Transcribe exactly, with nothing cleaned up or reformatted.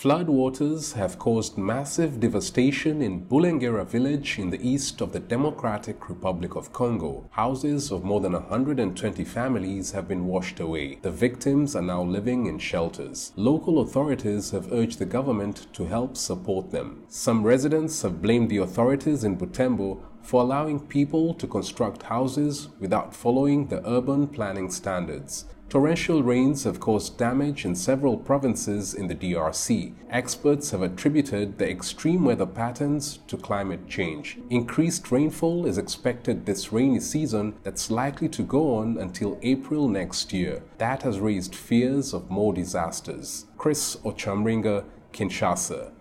Floodwaters have caused massive devastation in Bulengera village in the east of the Democratic Republic of Congo. Houses of more than one hundred twenty families have been washed away. The victims are now living in shelters. Local authorities have urged the government to help support them. Some residents have blamed the authorities in Butembo for allowing people to construct houses without following the urban planning standards. Torrential rains have caused damage in several provinces in the D R C. Experts have attributed the extreme weather patterns to climate change. Increased rainfall is expected this rainy season that's likely to go on until April next year. That has raised fears of more disasters. Chris Ochamringa, Kinshasa.